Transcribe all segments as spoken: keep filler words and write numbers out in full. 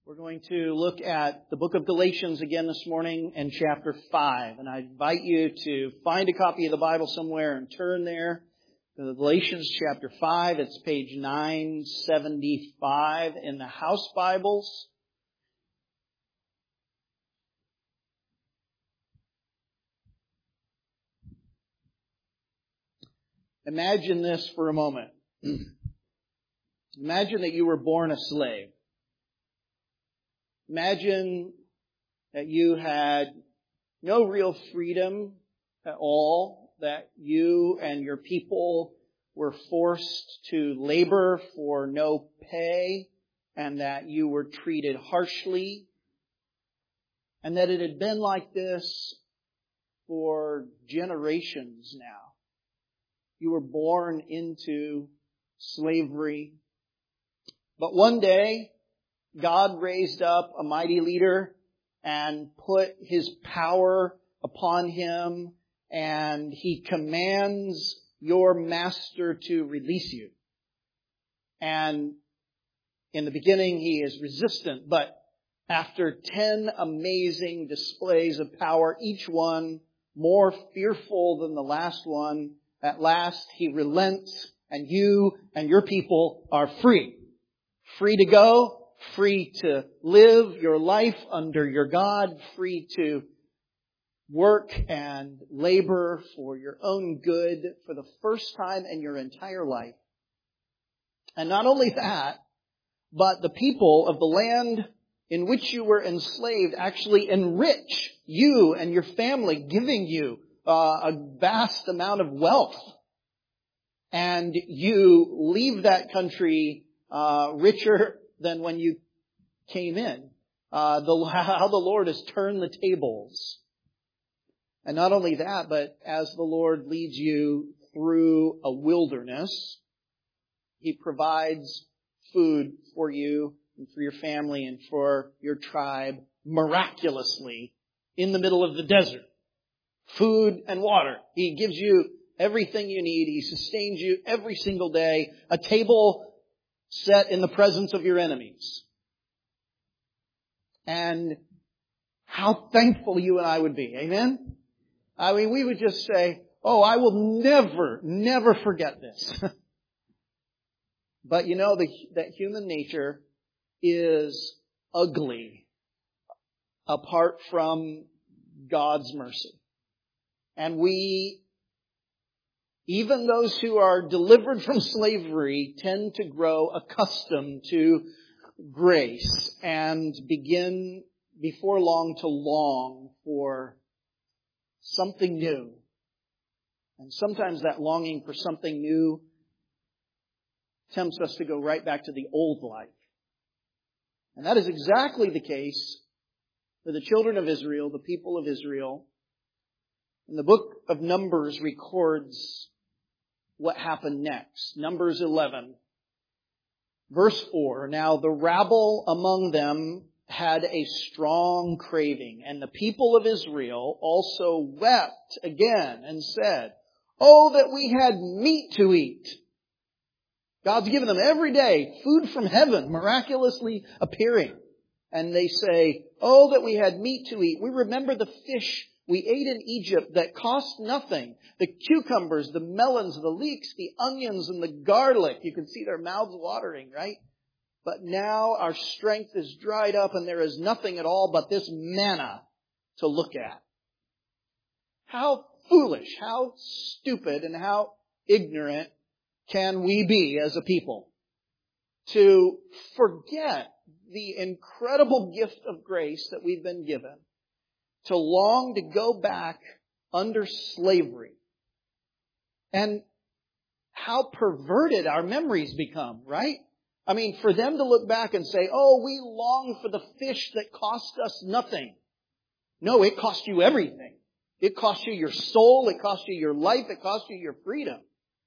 We're going to look at the book of Galatians again this morning and chapter five. And I invite you to find a copy of the Bible somewhere and turn there to Galatians chapter five. It's page nine seventy-five in the House Bibles. Imagine this for a moment. Imagine that you were born a slave. Imagine that you had no real freedom at all, that you and your people were forced to labor for no pay, and that you were treated harshly, and that it had been like this for generations now. You were born into slavery. But one day, God raised up a mighty leader and put His power upon him, and He commands your master to release you. And in the beginning, he is resistant, but after ten amazing displays of power, each one more fearful than the last one, at last He relents, and you and your people are free. Free to go. Free to live your life under your God, free to work and labor for your own good for the first time in your entire life. And not only that, but the people of the land in which you were enslaved actually enrich you and your family, giving you uh, a vast amount of wealth. And you leave that country uh, richer than when you came in. Uh, the, how the Lord has turned the tables. And not only that, but as the Lord leads you through a wilderness, He provides food for you and for your family and for your tribe miraculously in the middle of the desert. Food and water. He gives you everything you need. He sustains you every single day. A table set in the presence of your enemies. And how thankful you and I would be. Amen? I mean, we would just say, oh, I will never, never forget this. But you know, the, that human nature is ugly apart from God's mercy. And we, even those who are delivered from slavery, tend to grow accustomed to grace and begin before long to long for something new. And sometimes that longing for something new tempts us to go right back to the old life. And that is exactly the case for the children of Israel, the people of Israel. And the book of Numbers records what happened next. Numbers eleven. Verse four, now the rabble among them had a strong craving, and the people of Israel also wept again and said, oh, that we had meat to eat. God's given them every day food from heaven, miraculously appearing. And they say, oh, that we had meat to eat. We remember the fish we ate in Egypt that cost nothing. The cucumbers, the melons, the leeks, the onions, and the garlic. You can see their mouths watering, right? But now our strength is dried up and there is nothing at all but this manna to look at. How foolish, how stupid, and how ignorant can we be as a people to forget the incredible gift of grace that we've been given, to long to go back under slavery. And how perverted our memories become, right? I mean, for them to look back and say, oh, we long for the fish that cost us nothing. No, it cost you everything. It cost you your soul. It cost you your life. It cost you your freedom.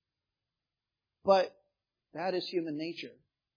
But that is human nature.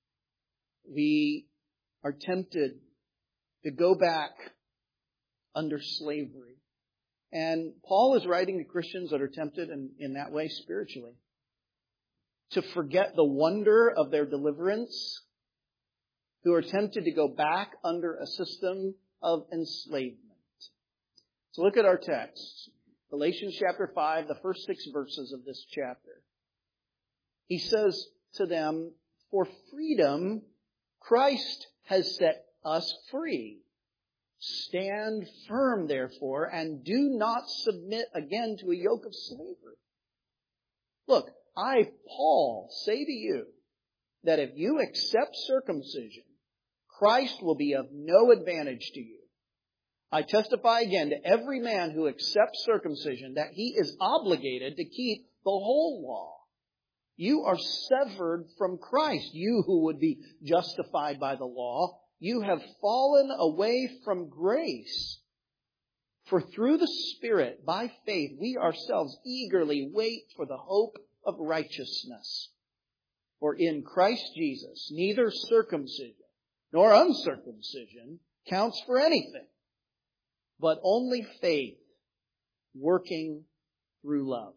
We are tempted to go back under slavery. And Paul is writing to Christians that are tempted in, in that way spiritually, to forget the wonder of their deliverance who are tempted to go back under a system of enslavement. So look at our text. Galatians chapter five, the first six verses of this chapter. He says to them, "For freedom, Christ has set us free. Stand firm, therefore, and do not submit again to a yoke of slavery." Look, I, Paul, say to you that if you accept circumcision, Christ will be of no advantage to you. I testify again to every man who accepts circumcision that he is obligated to keep the whole law. You are severed from Christ, you who would be justified by the law. You have fallen away from grace. For through the Spirit, by faith, we ourselves eagerly wait for the hope of righteousness. For in Christ Jesus, neither circumcision nor uncircumcision counts for anything, but only faith working through love.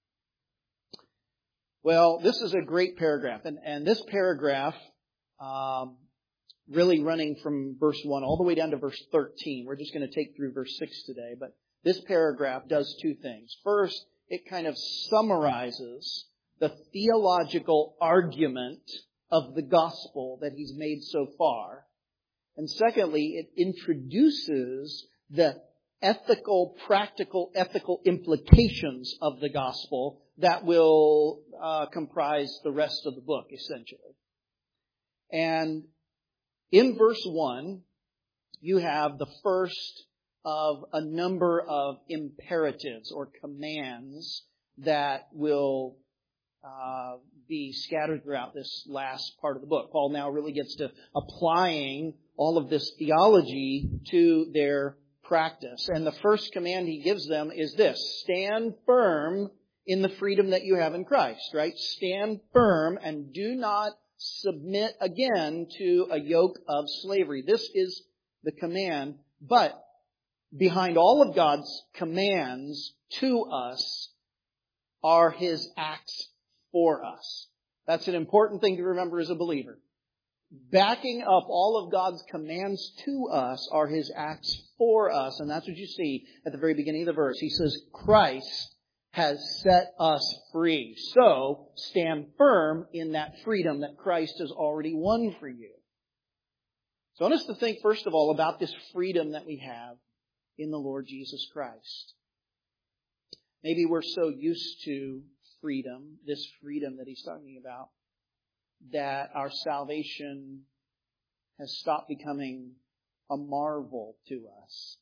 Well, this is a great paragraph. And, and this paragraph, um, really running from verse one all the way down to verse thirteen. We're just going to take through verse six today. But this paragraph does two things. First, it kind of summarizes the theological argument of the gospel that he's made so far. And secondly, it introduces the ethical, practical, ethical implications of the gospel that will uh, comprise the rest of the book, essentially. And in verse one, you have the first of a number of imperatives or commands that will uh, be scattered throughout this last part of the book. Paul now really gets to applying all of this theology to their practice. And the first command he gives them is this: stand firm in the freedom that you have in Christ, right? Stand firm and do not submit again to a yoke of slavery. This is the command. But behind all of God's commands to us are His acts for us. That's an important thing to remember as a believer. Backing up all of God's commands to us are His acts for us. And that's what you see at the very beginning of the verse. He says, Christ has set us free. So stand firm in that freedom that Christ has already won for you. So I want us to think, first of all, about this freedom that we have in the Lord Jesus Christ. Maybe we're so used to freedom, this freedom that he's talking about, that our salvation has stopped becoming a marvel to us.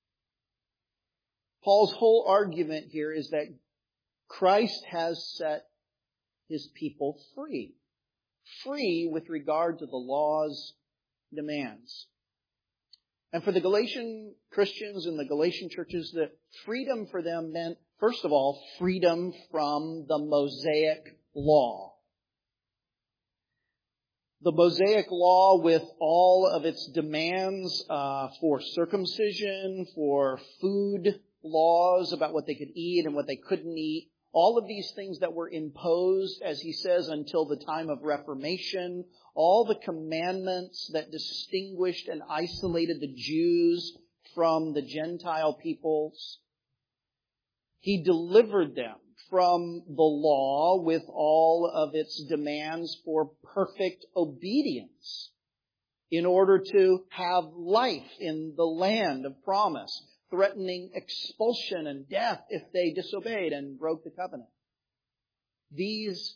Paul's whole argument here is that Christ has set His people free. Free with regard to the law's demands. And for the Galatian Christians and the Galatian churches, the freedom for them meant, first of all, freedom from the Mosaic law. The Mosaic law, with all of its demands uh, for circumcision, for food laws about what they could eat and what they couldn't eat, all of these things that were imposed, as he says, until the time of Reformation, all the commandments that distinguished and isolated the Jews from the Gentile peoples, he delivered them from the law with all of its demands for perfect obedience in order to have life in the land of promise, threatening expulsion and death if they disobeyed and broke the covenant. These,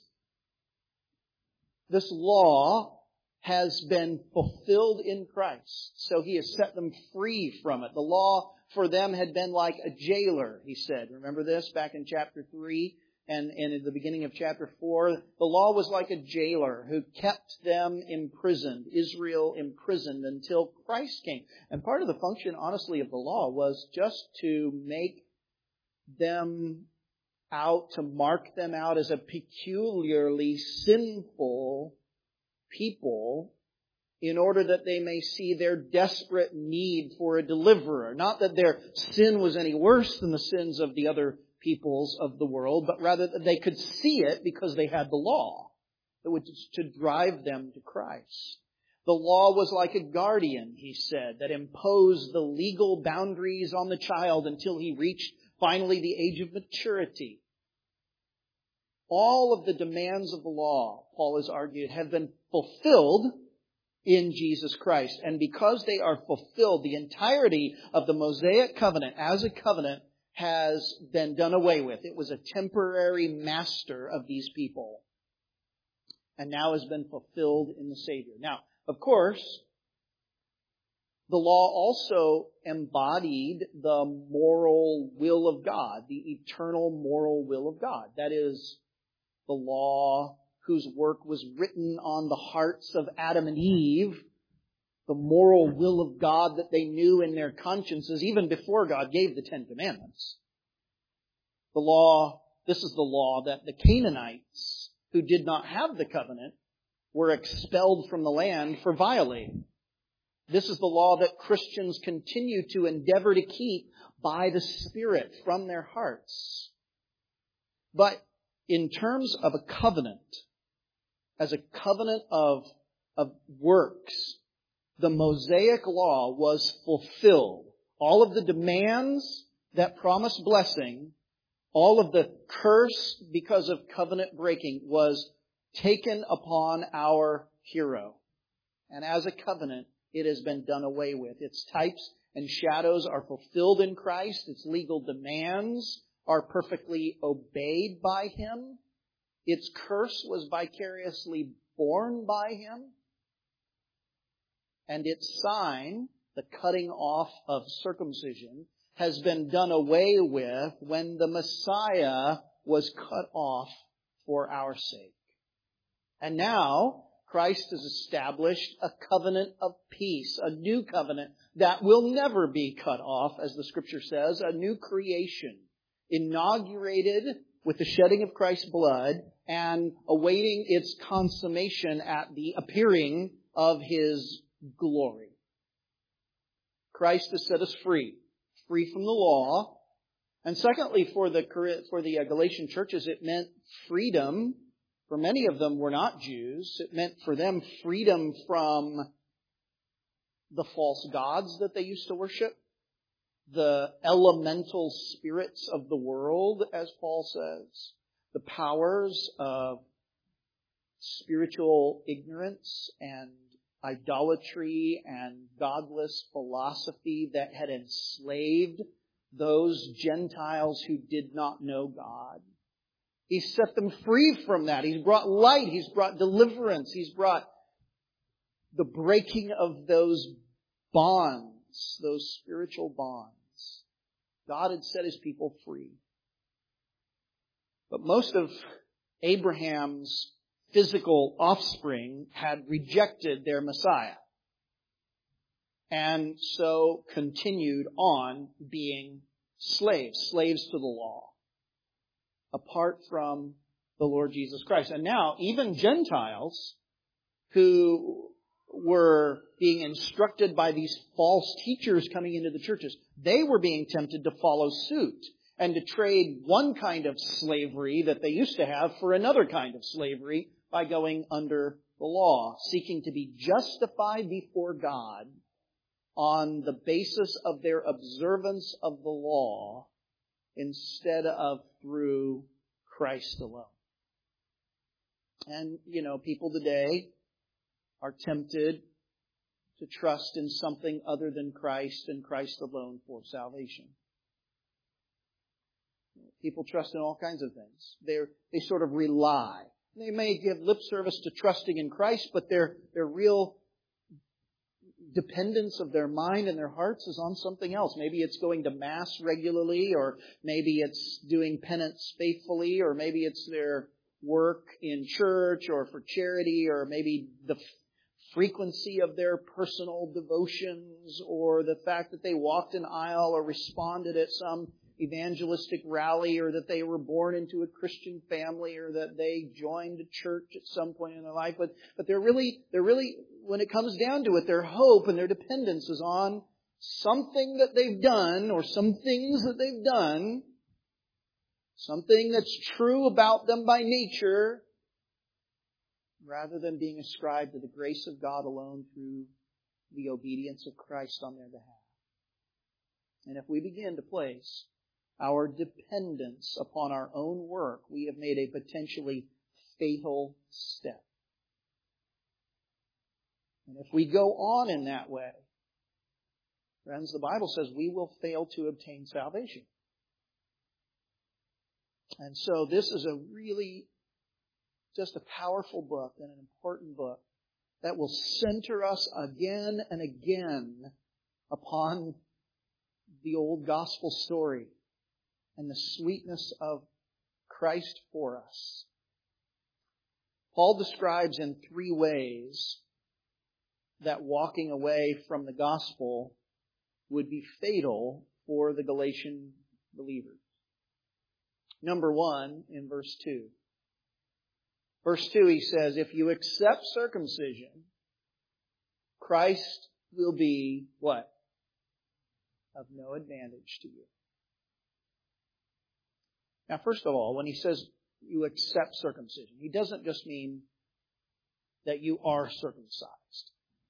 this law has been fulfilled in Christ, so He has set them free from it. The law for them had been like a jailer, he said. Remember this back in chapter three and, and in the beginning of chapter four? The law was like a jailer who kept them imprisoned, Israel imprisoned, until Christ came. And part of the function, honestly, of the law was just to make them out, to mark them out as a peculiarly sinful people, in order that they may see their desperate need for a deliverer. Not that their sin was any worse than the sins of the other peoples of the world, but rather that they could see it because they had the law that would to drive them to Christ. The law was like a guardian, he said, that imposed the legal boundaries on the child until he reached finally the age of maturity. All of the demands of the law, Paul has argued, have been fulfilled in Jesus Christ. And because they are fulfilled, the entirety of the Mosaic covenant as a covenant has been done away with. It was a temporary master of these people, and now has been fulfilled in the Savior. Now, of course, the law also embodied the moral will of God, the eternal moral will of God. That is, the law whose work was written on the hearts of Adam and Eve, the moral will of God that they knew in their consciences even before God gave the Ten Commandments. The law, this is the law that the Canaanites, who did not have the covenant, were expelled from the land for violating. This is the law that Christians continue to endeavor to keep by the Spirit from their hearts. But in terms of a covenant, as a covenant of, of works, the Mosaic law was fulfilled. All of the demands that promised blessing, all of the curse because of covenant breaking was taken upon our hero. And as a covenant, it has been done away with. Its types and shadows are fulfilled in Christ. Its legal demands are perfectly obeyed by Him. Its curse was vicariously borne by Him. And its sign, the cutting off of circumcision, has been done away with when the Messiah was cut off for our sake. And now, Christ has established a covenant of peace, a new covenant that will never be cut off, as the Scripture says, a new creation, inaugurated with the shedding of Christ's blood and awaiting its consummation at the appearing of His glory. Christ has set us free, free from the law. And secondly, for the for the Galatian churches, it meant freedom. For many of them were not Jews. It meant for them freedom from the false gods that they used to worship, the elemental spirits of the world, as Paul says, the powers of spiritual ignorance and idolatry and godless philosophy that had enslaved those Gentiles who did not know God. He set them free from that. He's brought light. He's brought deliverance. He's brought the breaking of those bonds, those spiritual bonds. God had set His people free. But most of Abraham's physical offspring had rejected their Messiah, and so continued on being slaves, slaves to the law, apart from the Lord Jesus Christ. And now, even Gentiles who were being instructed by these false teachers coming into the churches, they were being tempted to follow suit and to trade one kind of slavery that they used to have for another kind of slavery by going under the law, seeking to be justified before God on the basis of their observance of the law instead of through Christ alone. And, you know, people today are tempted to trust in something other than Christ and Christ alone for salvation. People trust in all kinds of things. They're, they sort of rely. They may give lip service to trusting in Christ, but their, their real dependence of their mind and their hearts is on something else. Maybe it's going to Mass regularly, or maybe it's doing penance faithfully, or maybe it's their work in church or for charity, or maybe the frequency of their personal devotions, or the fact that they walked an aisle or responded at some evangelistic rally, or that they were born into a Christian family, or that they joined a church at some point in their life. But, but they're really, they're really, when it comes down to it, their hope and their dependence is on something that they've done, or some things that they've done, something that's true about them by nature, rather than being ascribed to the grace of God alone through the obedience of Christ on their behalf. And if we begin to place our dependence upon our own work, we have made a potentially fatal step. And if we go on in that way, friends, the Bible says we will fail to obtain salvation. And so this is a really just a powerful book and an important book that will center us again and again upon the old gospel story and the sweetness of Christ for us. Paul describes in three ways that walking away from the gospel would be fatal for the Galatian believers. Number one, in verse two. Verse two, he says, if you accept circumcision, Christ will be what? Of no advantage to you. Now, first of all, when he says you accept circumcision, he doesn't just mean that you are circumcised.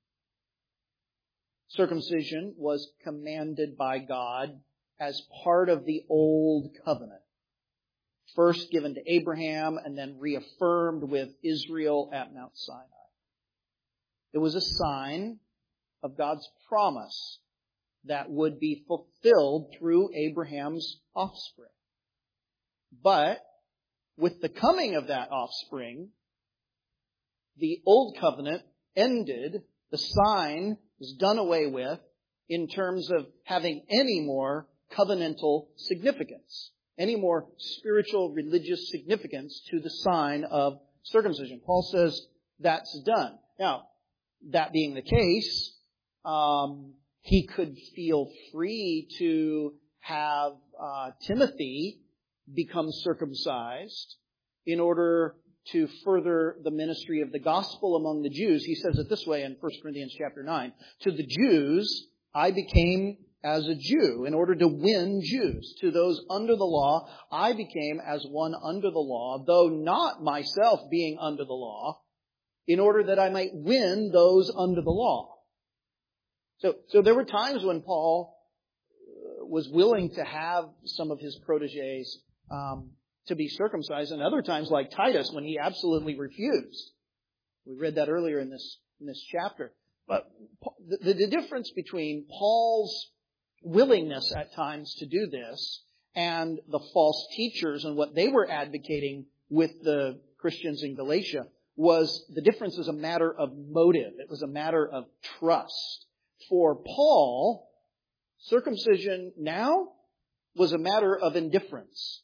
Circumcision was commanded by God as part of the old covenant. First given to Abraham and then reaffirmed with Israel at Mount Sinai. It was a sign of God's promise that would be fulfilled through Abraham's offspring. But with the coming of that offspring, the old covenant ended. The sign was done away with in terms of having any more covenantal significance, any more spiritual religious significance to the sign of circumcision. Paul says that's done. Now, that being the case, um, he could feel free to have uh, Timothy become circumcised in order to further the ministry of the gospel among the Jews. He says it this way in First Corinthians chapter nine. To the Jews, I became as a Jew in order to win Jews. To those under the law, I became as one under the law, though not myself being under the law, in order that I might win those under the law. So, so there were times when Paul was willing to have some of his proteges um, to be circumcised, and other times, like Titus, when he absolutely refused. We read that earlier in this in this chapter. But the, the difference between Paul's willingness at times to do this and the false teachers and what they were advocating with the Christians in Galatia was the difference is a matter of motive. It was a matter of trust. For Paul, circumcision now was a matter of indifference.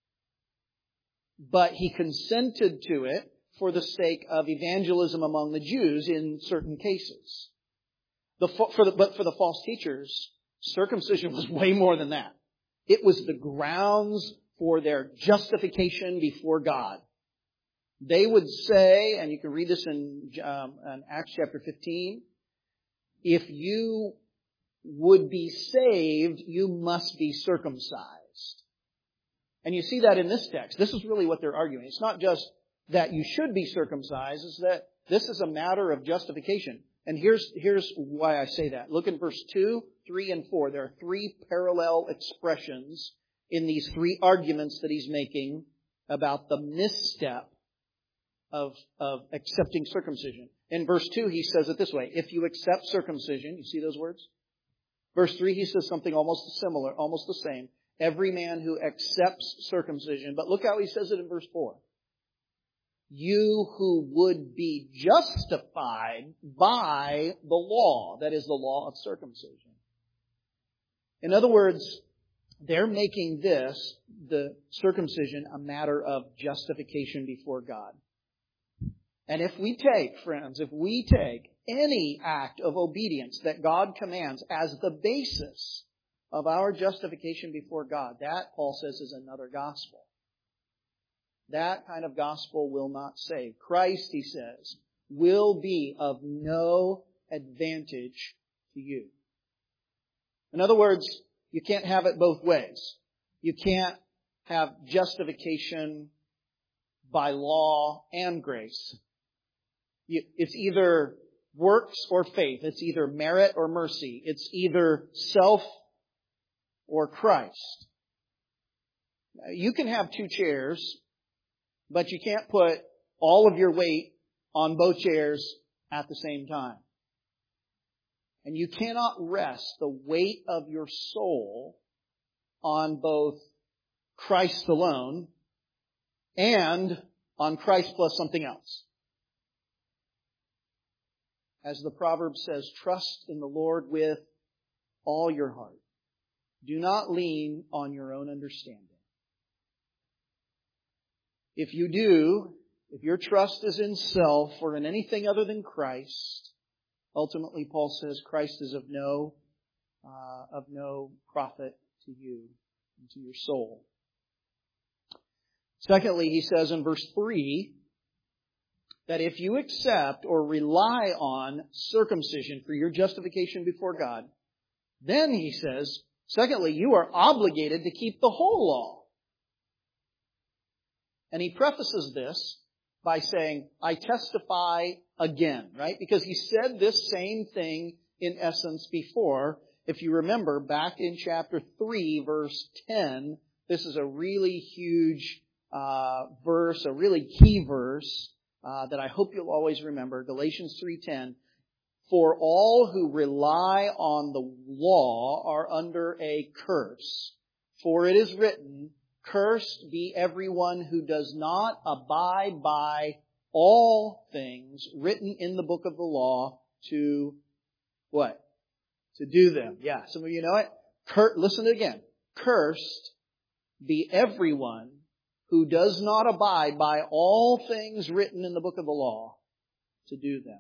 But he consented to it for the sake of evangelism among the Jews in certain cases. The, for the, but for the false teachers, circumcision was way more than that. It was the grounds for their justification before God. They would say, and you can read this in, um, in Acts chapter fifteen, if you would be saved, you must be circumcised. And you see that in this text. This is really what they're arguing. It's not just that you should be circumcised, it's that this is a matter of justification. And here's, here's why I say that. Look in verse two, three, and four. There are three parallel expressions in these three arguments that he's making about the misstep of, of accepting circumcision. In verse two, he says it this way. If you accept circumcision, you see those words? Verse three, he says something almost similar, almost the same. Every man who accepts circumcision. But look how he says it in verse four. You who would be justified by the law. That is the law of circumcision. In other words, they're making this, the circumcision, a matter of justification before God. And if we take, friends, if we take any act of obedience that God commands as the basis of our justification before God, that, Paul says, is another gospel. That kind of gospel will not save. Christ, he says, will be of no advantage to you. In other words, you can't have it both ways. You can't have justification by law and grace. It's either works or faith. It's either merit or mercy. It's either self or Christ. You can have two chairs, but you can't put all of your weight on both chairs at the same time. And you cannot rest the weight of your soul on both Christ alone and on Christ plus something else. As the proverb says, trust in the Lord with all your heart. Do not lean on your own understanding. If you do, if your trust is in self or in anything other than Christ, ultimately Paul says Christ is of no, uh, of no profit to you and to your soul. Secondly, he says in verse three, that if you accept or rely on circumcision for your justification before God, then he says, secondly, you are obligated to keep the whole law. And he prefaces this by saying, I testify again, right? Because he said this same thing in essence before. If you remember, back in chapter three, verse ten, this is a really huge uh, verse, a really key verse uh, that I hope you'll always remember. Galatians three ten. For all who rely on the law are under a curse. For it is written, cursed be everyone who does not abide by all things written in the book of the law to what? To do them. Yeah, some of you know it. Cur- listen again. Cursed be everyone who does not abide by all things written in the book of the law to do them.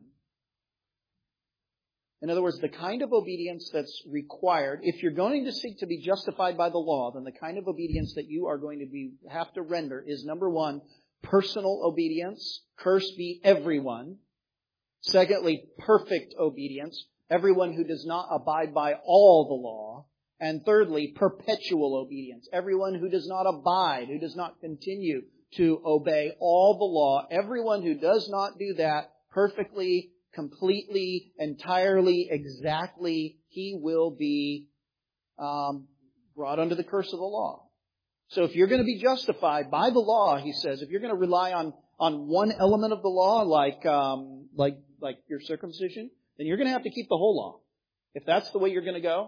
In other words, the kind of obedience that's required, if you're going to seek to be justified by the law, then the kind of obedience that you are going to be have to render is, number one, personal obedience. Cursed be everyone. Secondly, perfect obedience. Everyone who does not abide by all the law. And thirdly, perpetual obedience. Everyone who does not abide, who does not continue to obey all the law. Everyone who does not do that perfectly, completely, entirely, exactly, he will be um, brought under the curse of the law. So if you're going to be justified by the law, he says, if you're going to rely on, on one element of the law, like, um, like, like your circumcision, then you're going to have to keep the whole law. If that's the way you're going to go.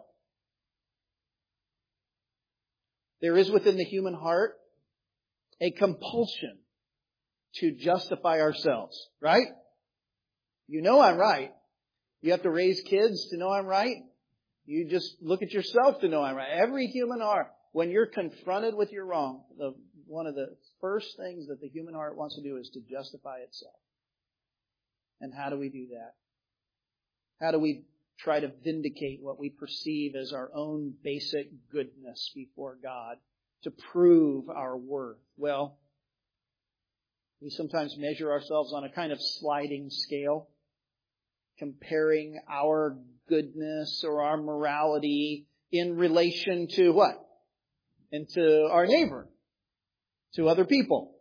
There is within the human heart a compulsion to justify ourselves, right? You know I'm right. You have to raise kids to know I'm right. You just look at yourself to know I'm right. Every human heart, when you're confronted with your wrong, the, one of the first things that the human heart wants to do is to justify itself. And how do we do that? How do we try to vindicate what we perceive as our own basic goodness before God to prove our worth? Well, we sometimes measure ourselves on a kind of sliding scale, comparing our goodness or our morality in relation to what? And to our neighbor, to other people.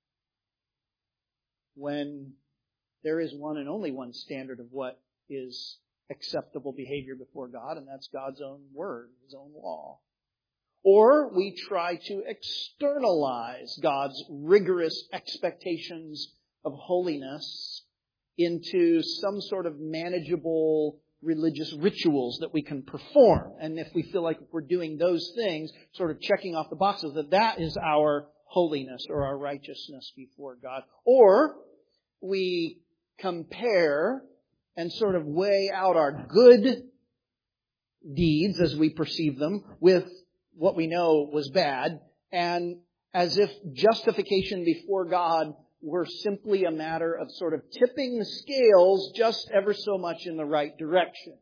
When there is one and only one standard of what is acceptable behavior before God, and that's God's own word, His own law. Or we try to externalize God's rigorous expectations of holiness into some sort of manageable religious rituals that we can perform. And if we feel like we're doing those things, sort of checking off the boxes, that that is our holiness or our righteousness before God. Or we compare and sort of weigh out our good deeds as we perceive them with what we know was bad, and as if justification before God were simply a matter of sort of tipping the scales just ever so much in the right direction.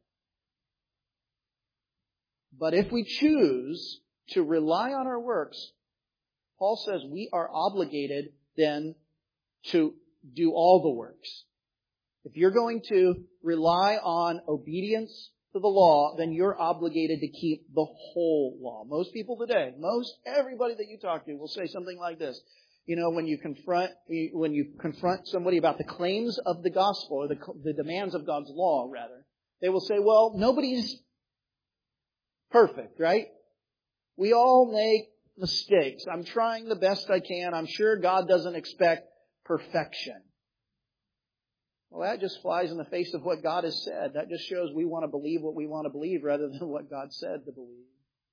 But if we choose to rely on our works, Paul says we are obligated then to do all the works. If you're going to rely on obedience to the law, then you're obligated to keep the whole law. Most people today, most everybody that you talk to will say something like this. You know, when you confront when you confront somebody about the claims of the gospel, or the, the demands of God's law, rather, they will say, well, nobody's perfect, right? We all make mistakes. I'm trying the best I can. I'm sure God doesn't expect perfection. Well, that just flies in the face of what God has said. That just shows we want to believe what we want to believe rather than what God said to believe.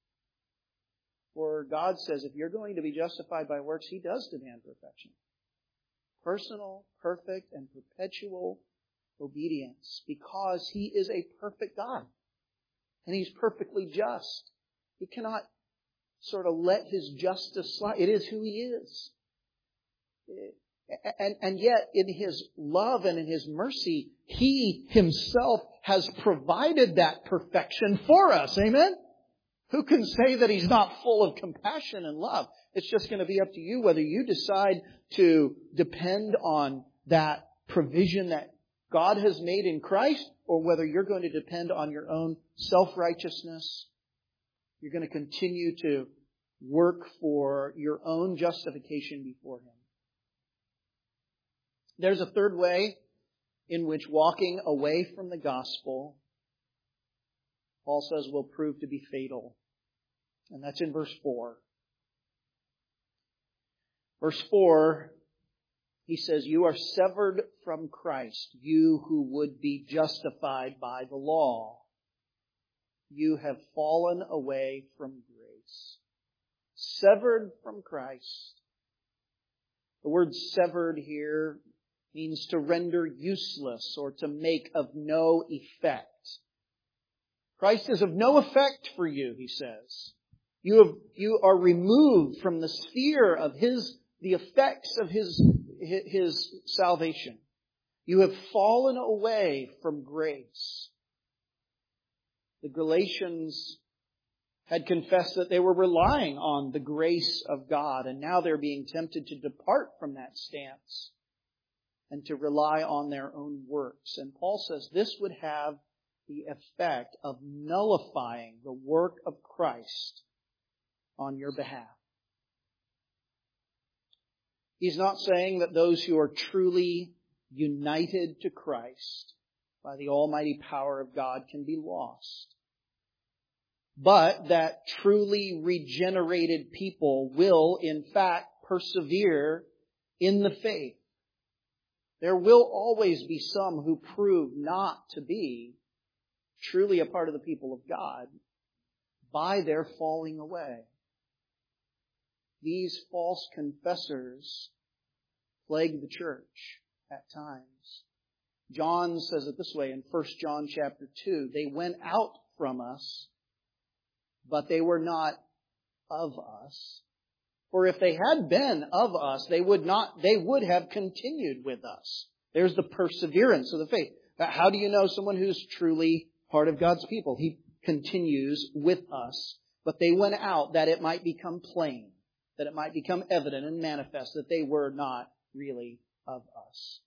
For God says if you're going to be justified by works, He does demand perfection. Personal, perfect, and perpetual obedience, because He is a perfect God. And He's perfectly just. He cannot sort of let His justice slide. It is who He is. And, and yet, in His love and in His mercy, He Himself has provided that perfection for us. Amen? Who can say that He's not full of compassion and love? It's just going to be up to you whether you decide to depend on that provision that God has made in Christ, or whether you're going to depend on your own self-righteousness. You're going to continue to work for your own justification before Him. There's a third way in which walking away from the gospel, Paul says, will prove to be fatal. And that's in verse four. Verse four, he says, you are severed from Christ, you who would be justified by the law. You have fallen away from grace. Severed from Christ. The word severed here means to render useless or to make of no effect. Christ is of no effect for you, he says. You have, you are removed from the sphere of His, the effects of His, His salvation. You have fallen away from grace. The Galatians had confessed that they were relying on the grace of God, and now they're being tempted to depart from that stance and to rely on their own works. And Paul says this would have the effect of nullifying the work of Christ on your behalf. He's not saying that those who are truly united to Christ by the almighty power of God can be lost, but that truly regenerated people will, in fact, persevere in the faith. There will always be some who prove not to be truly a part of the people of God by their falling away. These false confessors plague the church at times. John says it this way in First John chapter two. They went out from us, but they were not of us. For if they had been of us, they would not, they would have continued with us. There's the perseverance of the faith. How do you know someone who's truly part of God's people? He continues with us. But they went out that it might become plain, that it might become evident and manifest that they were not really of us.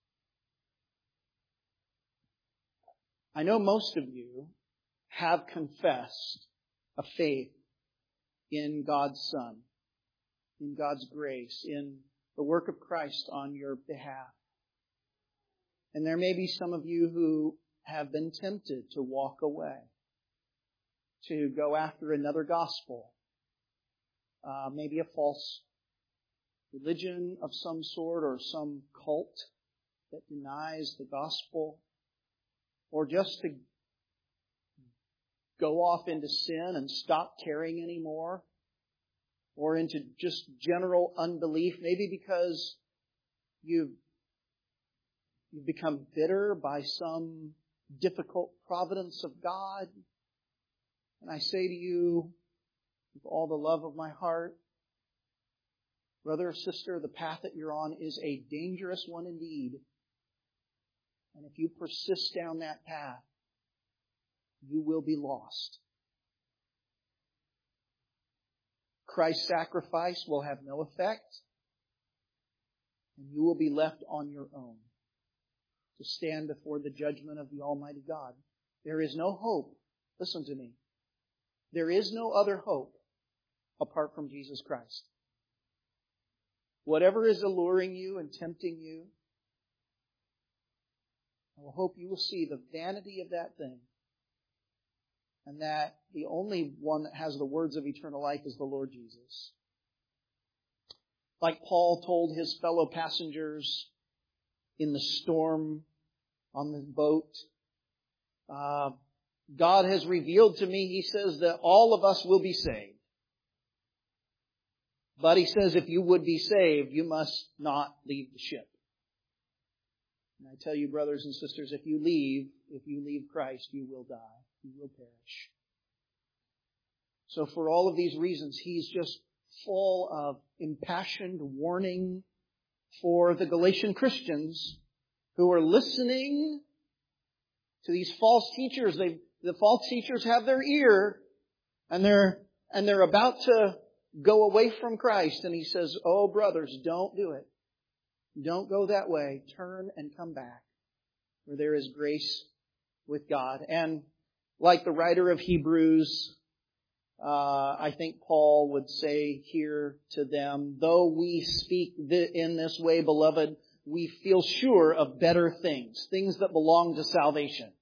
I know most of you have confessed a faith in God's Son, in God's grace, in the work of Christ on your behalf. And there may be some of you who have been tempted to walk away, to go after another gospel, uh, maybe a false religion of some sort or some cult that denies the gospel, or just to go off into sin and stop caring anymore, or into just general unbelief, maybe because you've, you've become bitter by some difficult providence of God. And I say to you, with all the love of my heart, brother or sister, the path that you're on is a dangerous one indeed. And if you persist down that path, you will be lost. Christ's sacrifice will have no effect, and you will be left on your own to stand before the judgment of the Almighty God. There is no hope. Listen to me. There is no other hope apart from Jesus Christ. whatever is alluring you and tempting you, I will hope you will see the vanity of that thing, and that the only one that has the words of eternal life is the Lord Jesus. Like Paul told his fellow passengers in the storm on the boat, uh, God has revealed to me, he says, that all of us will be saved. But he says, if you would be saved, you must not leave the ship. And I tell you, brothers and sisters, if you leave, if you leave Christ, you will die. You will perish. So for all of these reasons, he's just full of impassioned warning for the Galatian Christians who are listening to these false teachers. They, the false teachers have their ear, and they're, and they're about to go away from Christ. And he says, oh, brothers, don't do it. Don't go that way. Turn and come back, where there is grace with God. And like the writer of Hebrews, uh, I think Paul would say here to them, though we speak in this way, beloved, we feel sure of better things, things that belong to salvation.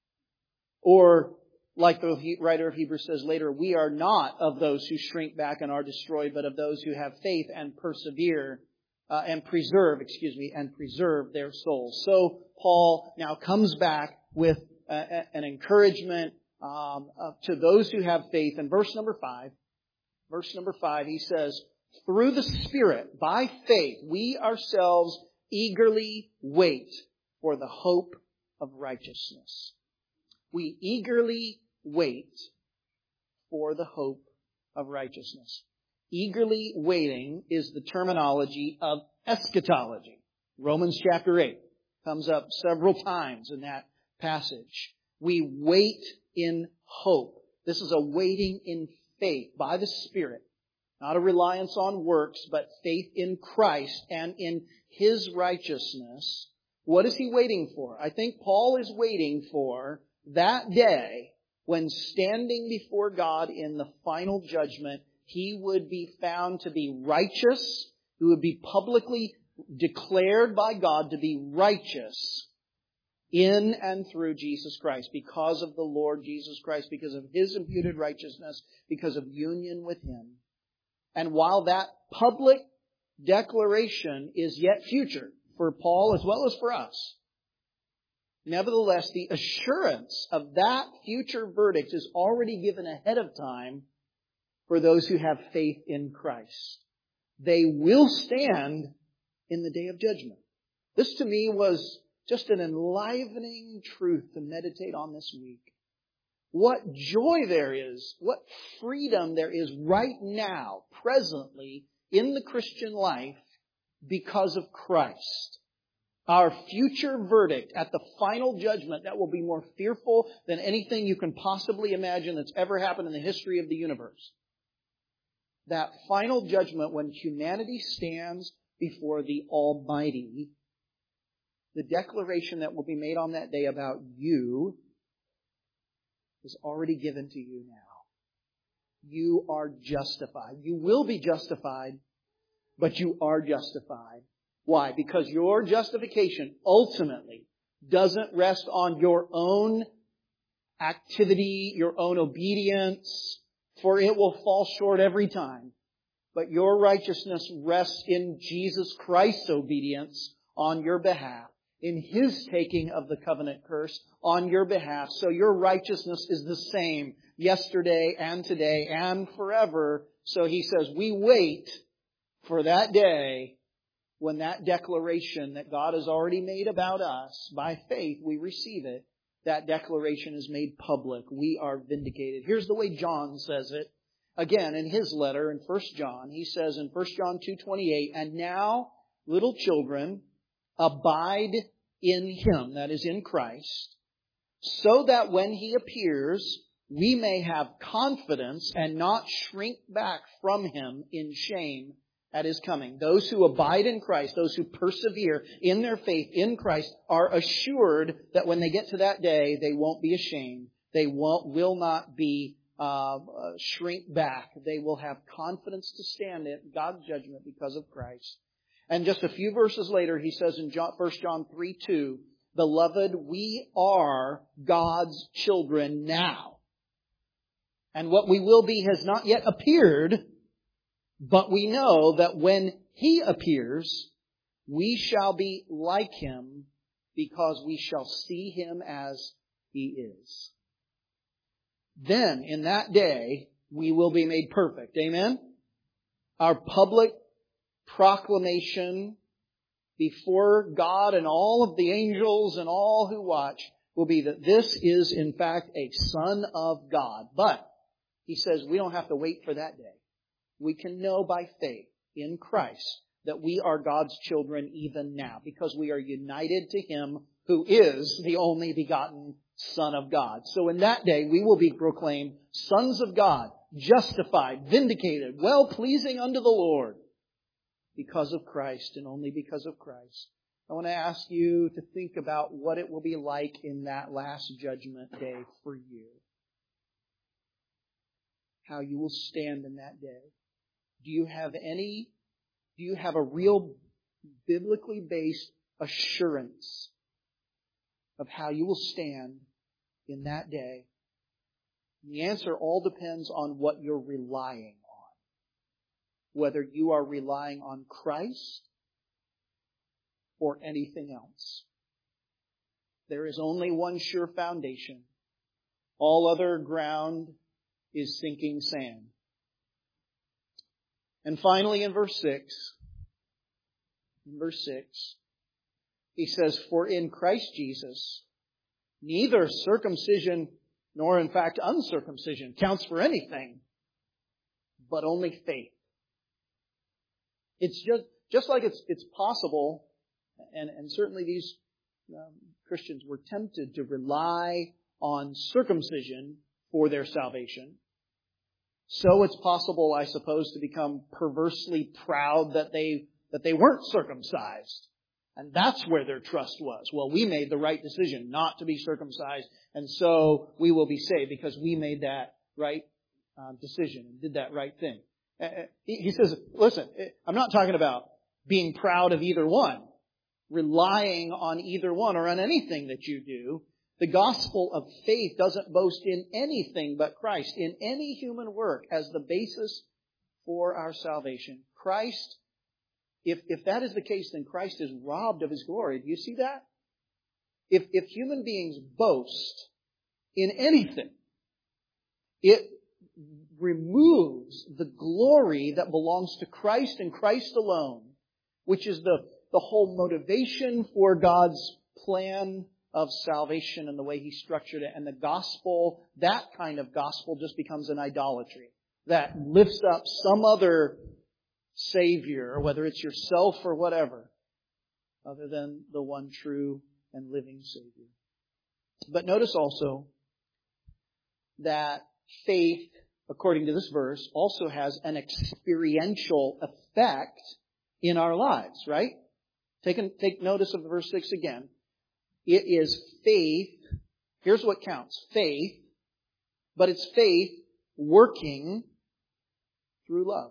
Or, like the writer of Hebrews says later, we are not of those who shrink back and are destroyed, but of those who have faith and persevere uh, and preserve, excuse me, and preserve their souls. So Paul now comes back with uh, an encouragement um, uh, to those who have faith. In verse number five, verse number five, he says, through the Spirit, by faith, we ourselves eagerly wait for the hope of righteousness. We eagerly wait for the hope of righteousness. Eagerly waiting is the terminology of eschatology. Romans chapter eight comes up several times in that passage. We wait in hope. This is a waiting in faith by the Spirit. Not a reliance on works, but faith in Christ and in His righteousness. What is he waiting for? I think Paul is waiting for that day when, standing before God in the final judgment, he would be found to be righteous, who would be publicly declared by God to be righteous in and through Jesus Christ, because of the Lord Jesus Christ, because of His imputed righteousness, because of union with Him. And while that public declaration is yet future for Paul as well as for us, nevertheless, the assurance of that future verdict is already given ahead of time for those who have faith in Christ. They will stand in the day of judgment. This to me was just an enlivening truth to meditate on this week. What joy there is, what freedom there is right now, presently, in the Christian life because of Christ. Our future verdict at the final judgment that will be more fearful than anything you can possibly imagine that's ever happened in the history of the universe. That final judgment when humanity stands before the Almighty, the declaration that will be made on that day about you is already given to you now. You are justified. You will be justified, but you are justified. Why? Because your justification ultimately doesn't rest on your own activity, your own obedience, for it will fall short every time. But your righteousness rests in Jesus Christ's obedience on your behalf, in His taking of the covenant curse on your behalf. So your righteousness is the same yesterday and today and forever. So he says, we wait for that day when that declaration that God has already made about us, by faith we receive it, that declaration is made public. We are vindicated. Here's the way John says it. Again, in his letter in First John, he says in First John two twenty-eight, and now, little children, abide in Him, that is in Christ, so that when He appears, we may have confidence and not shrink back from Him in shame at His coming. Those who abide in Christ, those who persevere in their faith in Christ, are assured that when they get to that day, they won't be ashamed. They won't, will not be uh, uh, shrink back. They will have confidence to stand at God's judgment because of Christ. And just a few verses later, he says in First John three two, Beloved, we are God's children now. And what we will be has not yet appeared, but we know that when He appears, we shall be like Him because we shall see Him as He is. Then, in that day, we will be made perfect. Amen? Our public proclamation before God and all of the angels and all who watch will be that this is in fact a Son of God. But he says we don't have to wait for that day. We can know by faith in Christ that we are God's children even now because we are united to Him who is the only begotten Son of God. So in that day we will be proclaimed sons of God, justified, vindicated, well-pleasing unto the Lord. Because of Christ and only because of Christ. I want to ask you to think about what it will be like in that last judgment day for you. How you will stand in that day. Do you have any, do you have a real biblically based assurance of how you will stand in that day? And the answer all depends on what you're relying on. Whether you are relying on Christ or anything else. There is only one sure foundation. All other ground is sinking sand. And finally in verse six, in verse six, he says, For in Christ Jesus, neither circumcision nor in fact uncircumcision counts for anything, but only faith. It's just just like it's it's possible, and, and certainly these um, Christians were tempted to rely on circumcision for their salvation. So it's possible, I suppose, to become perversely proud that they that they weren't circumcised. And that's where their trust was. Well, we made the right decision not to be circumcised, and so we will be saved because we made that right um, decision and did that right thing. He says, listen, I'm not talking about being proud of either one, relying on either one or on anything that you do. The gospel of faith doesn't boast in anything but Christ, in any human work as the basis for our salvation. Christ, if, if that is the case, then Christ is robbed of His glory. Do you see that? If, if human beings boast in anything, it removes the glory that belongs to Christ and Christ alone, which is the, the whole motivation for God's plan of salvation and the way He structured it. And the gospel, that kind of gospel just becomes an idolatry that lifts up some other Savior, whether it's yourself or whatever, other than the one true and living Savior. But notice also that faith, according to this verse, also has an experiential effect in our lives, right? Take, take notice of verse six again. It is faith. Here's what counts. Faith. But it's faith working through love.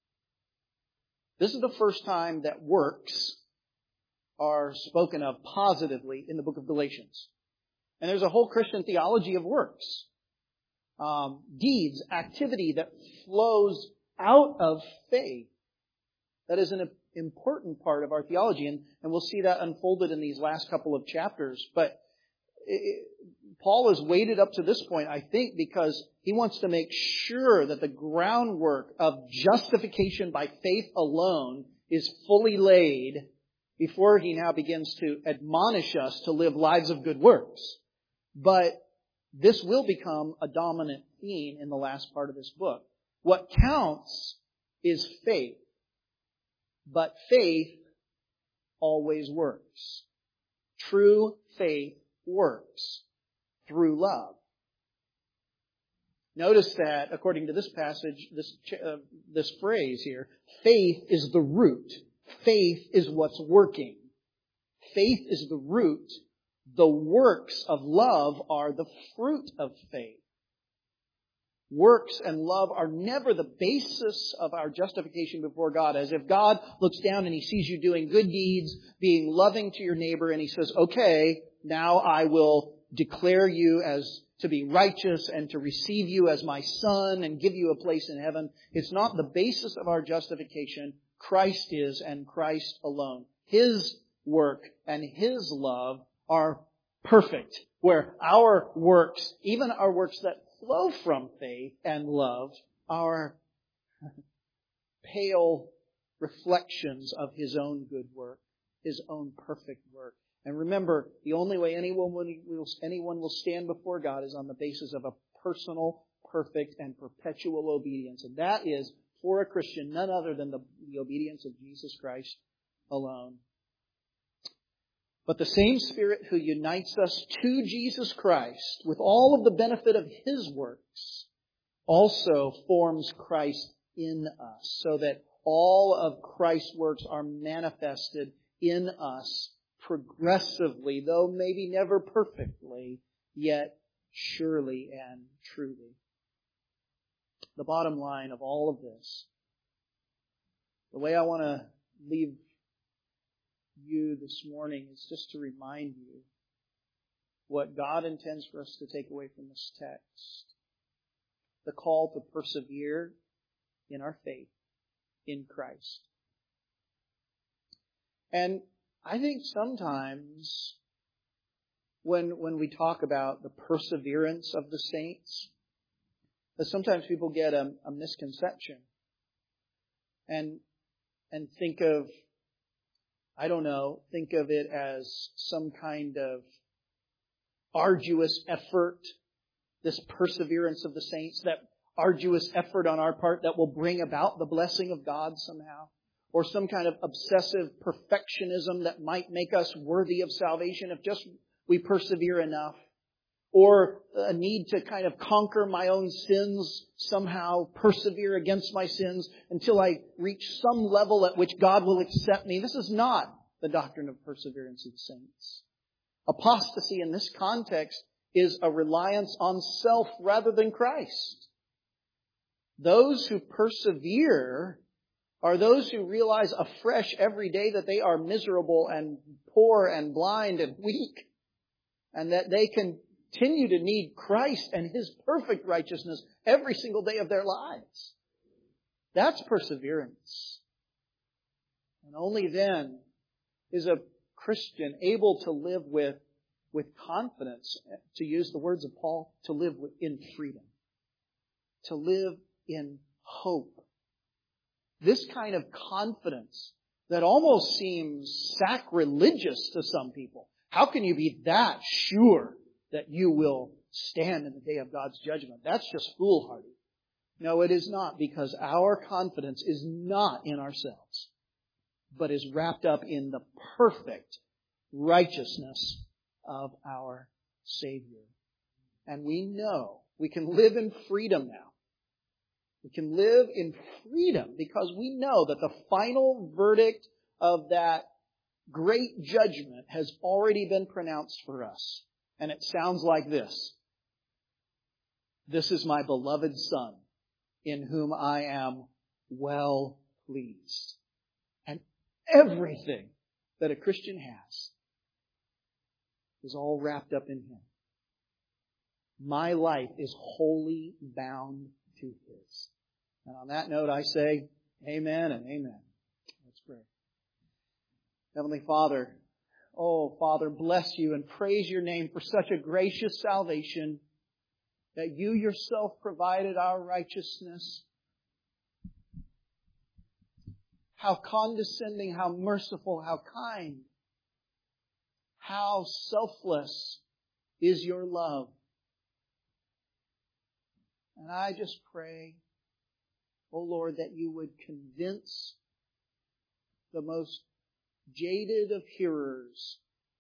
This is the first time that works are spoken of positively in the book of Galatians. And there's a whole Christian theology of works. Um, deeds, activity that flows out of faith. That is an important part of our theology, and, and we'll see that unfolded in these last couple of chapters. But it, Paul has waited up to this point, I think, because he wants to make sure that the groundwork of justification by faith alone is fully laid before he now begins to admonish us to live lives of good works. But this will become a dominant theme in the last part of this book. What counts is faith. But faith always works. True faith works through love. Notice that, according to this passage, this, uh, this phrase here, faith is the root. Faith is what's working. Faith is the root. The works of love are the fruit of faith. works and love are never the basis of our justification before God. As if God looks down and He sees you doing good deeds, being loving to your neighbor, and He says, okay, now I will declare you as to be righteous and to receive you as my son and give you a place in heaven. It's not the basis of our justification. Christ is, and Christ alone. His work and His love are perfect, where our works, even our works that flow from faith and love, are pale reflections of His own good work, His own perfect work. And remember, the only way anyone will, anyone will stand before God is on the basis of a personal, perfect, and perpetual obedience. And that is, for a Christian, none other than the, the obedience of Jesus Christ alone. But the same Spirit who unites us to Jesus Christ with all of the benefit of His works also forms Christ in us, so that all of Christ's works are manifested in us progressively, though maybe never perfectly, yet surely and truly. The bottom line of all of this, the way I want to leave you this morning is just to remind you what God intends for us to take away from this text. The call to persevere in our faith in Christ. And I think sometimes when when we talk about the perseverance of the saints, that sometimes people get a, a misconception and and think of, I don't know, think of it as some kind of arduous effort, this perseverance of the saints, that arduous effort on our part that will bring about the blessing of God somehow. Or some kind of obsessive perfectionism that might make us worthy of salvation if just we persevere enough. Or a need to kind of conquer my own sins, somehow persevere against my sins until I reach some level at which God will accept me. This is not the doctrine of perseverance of the saints. Apostasy in this context is a reliance on self rather than Christ. Those who persevere are those who realize afresh every day that they are miserable and poor and blind and weak, and that they continue to need Christ and His perfect righteousness every single day of their lives. That's perseverance. And only then is a Christian able to live with, with confidence, to use the words of Paul, to live in freedom, to live in hope. This kind of confidence that almost seems sacrilegious to some people. How can you be that sure that you will stand in the day of God's judgment? That's just foolhardy. No, it is not, because our confidence is not in ourselves, but is wrapped up in the perfect righteousness of our Savior. And we know we can live in freedom now. We can live in freedom because we know that the final verdict of that great judgment has already been pronounced for us. And it sounds like this. This is my beloved Son, in whom I am well pleased. And everything that a Christian has is all wrapped up in Him. My life is wholly bound to His. And on that note, I say amen and amen. Let's pray. Heavenly Father, oh Father, bless You and praise Your name for such a gracious salvation, that You Yourself provided our righteousness. How condescending, how merciful, how kind, how selfless is Your love. And I just pray, oh Lord, that You would convince the most jaded of hearers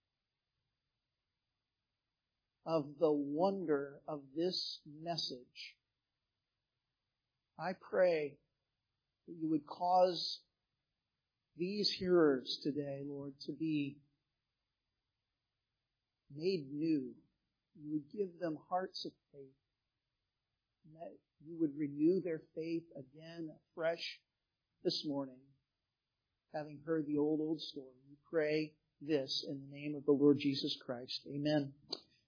of the wonder of this message. I pray that You would cause these hearers today, Lord, to be made new. You would give them hearts of faith. and that you would renew their faith again afresh this morning, having heard the old, old story. We pray this in the name of the Lord Jesus Christ. Amen.